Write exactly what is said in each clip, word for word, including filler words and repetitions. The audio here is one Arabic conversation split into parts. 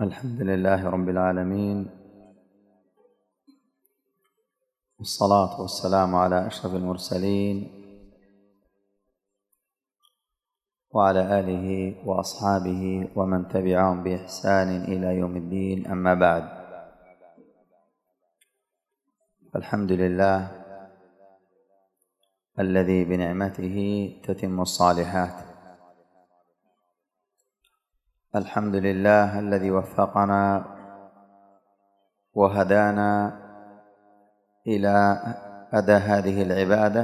الحمد لله رب العالمين، والصلاة والسلام على أشرف المرسلين وعلى آله وأصحابه ومن تبعهم بإحسان إلى يوم الدين. أما بعد، الحمد لله الذي بنعمته تتم الصالحات. الحمد لله الذي وفقنا وهدانا إلى أداء هذه العبادة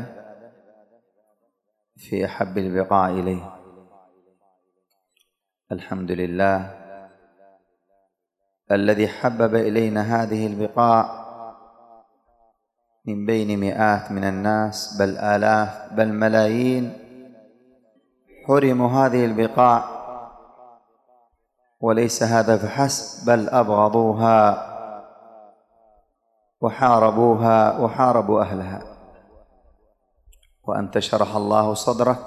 في أحب البقاع إليه. الحمد لله الذي حبب إلينا هذه البقاع من بين مئات من الناس، بل آلاف، بل ملايين حرموا هذه البقاع، وليس هذا فحسب، بل أبغضوها وحاربوها وحاربوا أهلها. وأنت شرح الله صدرك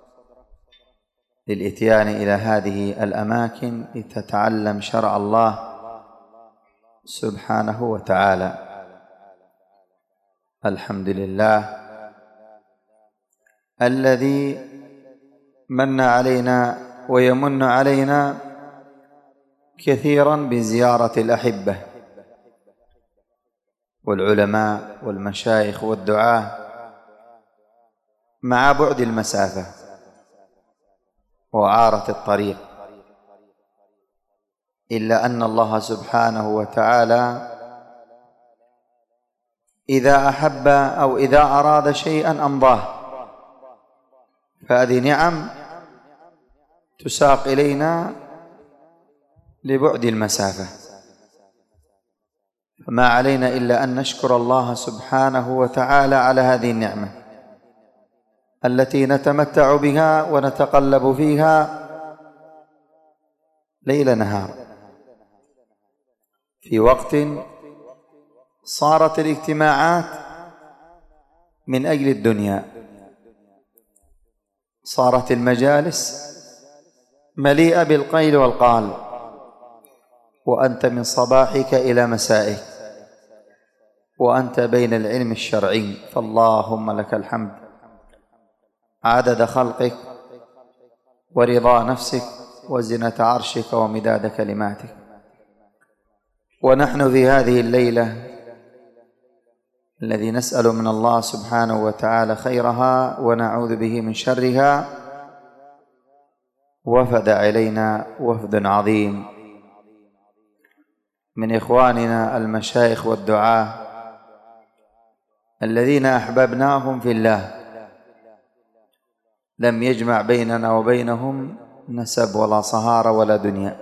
للإتيان إلى هذه الأماكن لتتعلم شرع الله سبحانه وتعالى. الحمد لله الذي من علينا ويمن علينا كثيرا بزيارة الأحبة والعلماء والمشايخ والدعاة مع بعد المسافة وعارة الطريق، إلا أن الله سبحانه وتعالى إذا أحب أو إذا أراد شيئا أمضاه، فهذه نعم تساق إلينا لبعد المسافة، فما علينا إلا أن نشكر الله سبحانه وتعالى على هذه النعمة التي نتمتع بها ونتقلب فيها ليل نهار، في وقت صارت الاجتماعات من أجل الدنيا، صارت المجالس مليئة بالقيل والقال، وأنت من صباحك إلى مسائك وأنت بين العلم الشرعي، فاللهم لك الحمد عدد خلقك ورضا نفسك وزنة عرشك ومداد كلماتك. ونحن في هذه الليلة الذي نسأل من الله سبحانه وتعالى خيرها ونعوذ به من شرها، وفد علينا وفد عظيم من إخواننا المشايخ والدعاة الذين أحببناهم في الله، لم يجمع بيننا وبينهم نسب ولا صهارة ولا دنيا،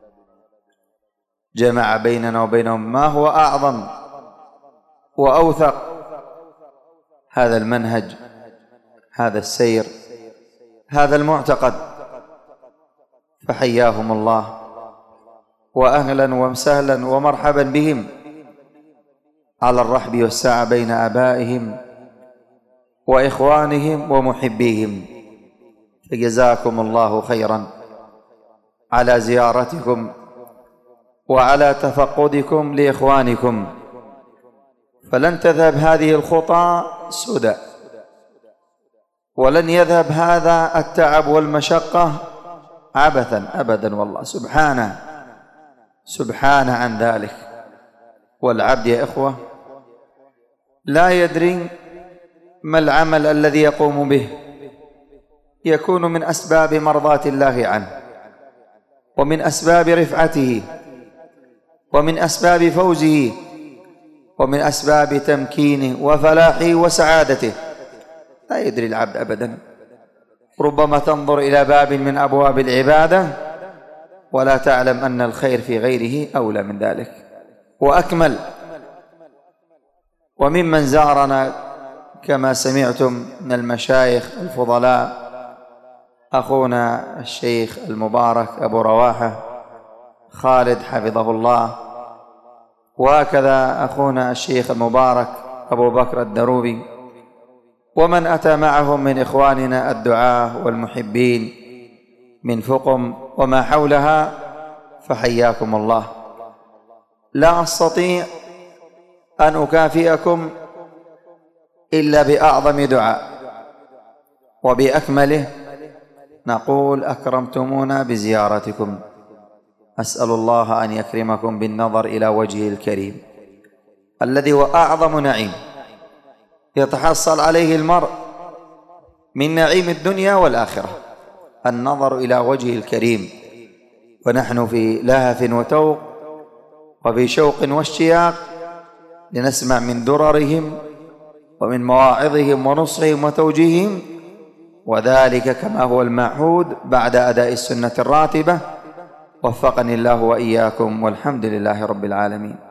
جمع بيننا وبينهم ما هو أعظم وأوثق، هذا المنهج، هذا السير، هذا المعتقد. فحياهم الله وأهلا وسهلا ومرحبا بهم على الرحب والسعة بين آبائهم وإخوانهم ومحبيهم. فجزاكم الله خيرا على زيارتكم وعلى تفقدكم لإخوانكم، فلن تذهب هذه الخطى سدى، ولن يذهب هذا التعب والمشقة عبثا أبدا، والله سبحانه سبحانه عن ذلك. والعبد يا إخوة لا يدري ما العمل الذي يقوم به يكون من أسباب مرضاة الله عنه، ومن أسباب رفعته، ومن أسباب فوزه، ومن أسباب تمكينه وفلاحه وسعادته. لا يدري العبد أبدا، ربما تنظر إلى باب من أبواب العبادة ولا تعلم أن الخير في غيره أولى من ذلك وأكمل. وممن زارنا كما سمعتم من المشايخ الفضلاء أخونا الشيخ المبارك أبو رواحة خالد حفظه الله، وهكذا أخونا الشيخ المبارك أبو بكر الدروبي، ومن أتى معهم من إخواننا الدعاة والمحبين من فقم وما حولها، فحياكم الله. لا أستطيع أن أكافئكم إلا بأعظم دعاء وبأكمله، نقول أكرمتمونا بزيارتكم، أسأل الله أن يكرمكم بالنظر إلى وجهه الكريم الذي هو أعظم نعيم يتحصل عليه المرء من نعيم الدنيا والآخرة، النظر إلى وجهه الكريم. ونحن في لهف وتوق وفي شوق واشتياق لنسمع من دررهم ومن مواعظهم ونصحهم وتوجيههم، وذلك كما هو المعهود بعد أداء السنة الراتبة. وفقني الله وإياكم، والحمد لله رب العالمين.